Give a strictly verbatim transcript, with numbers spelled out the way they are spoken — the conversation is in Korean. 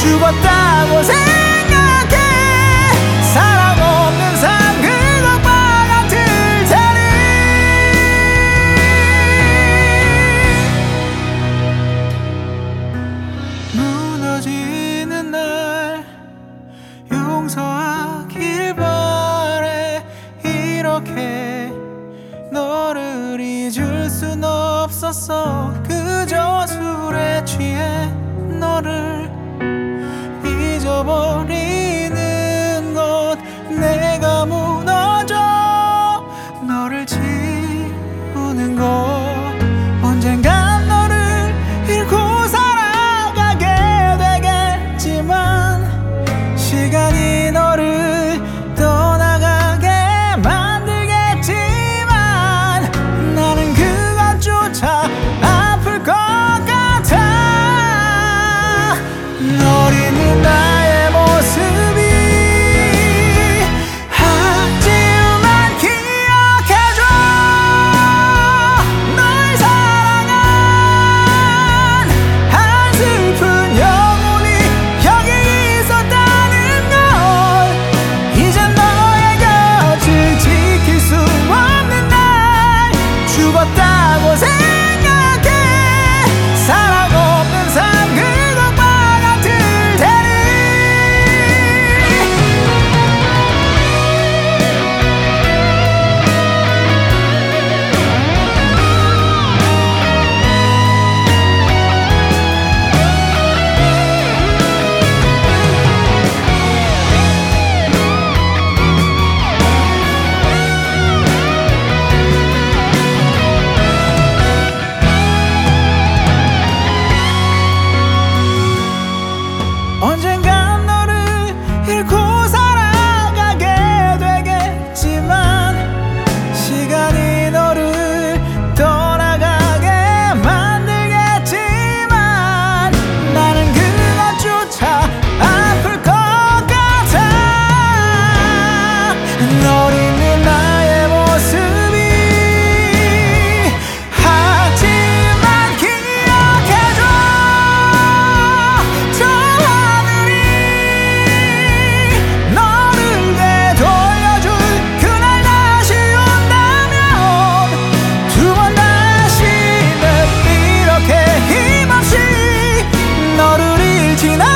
죽었다고 생각해. 사랑 없는 삶 그것과 같을 테니. 무너지는 날 용서하길 바래. 이렇게 너를 잊을 순 없었어. 그저 술에 취해 너를 잊어버리는 것. 내가 무너져 너를 지우는 것. 언젠간 너를 잃고 살아가게 되겠지만 시간이 너를 떠나가게 만들겠지만 나는 그것조차 아플 것 같아. 널 잊는 나의 모습이 하지만 기억해줘. 널 사랑한 한슬픈 영혼이 여기 있었다는 걸. 이젠 너의 곁을 지킬 수 없는 날 죽었다고 생각해. 사랑 없는 삶 그것과 같을 테니. 언젠간 너를 잃고 살아가게 되겠지만 시간이 너를 떠나가게 만들겠지만 나는 그것조차 아플 것 같아. 널 잊는 나의 모습이 하지만 기억해줘. 저 하늘이 너를 되돌려줄 그날 다시 온다면 두 번 다시는 이렇게 힘없이 너를 잃진 않아.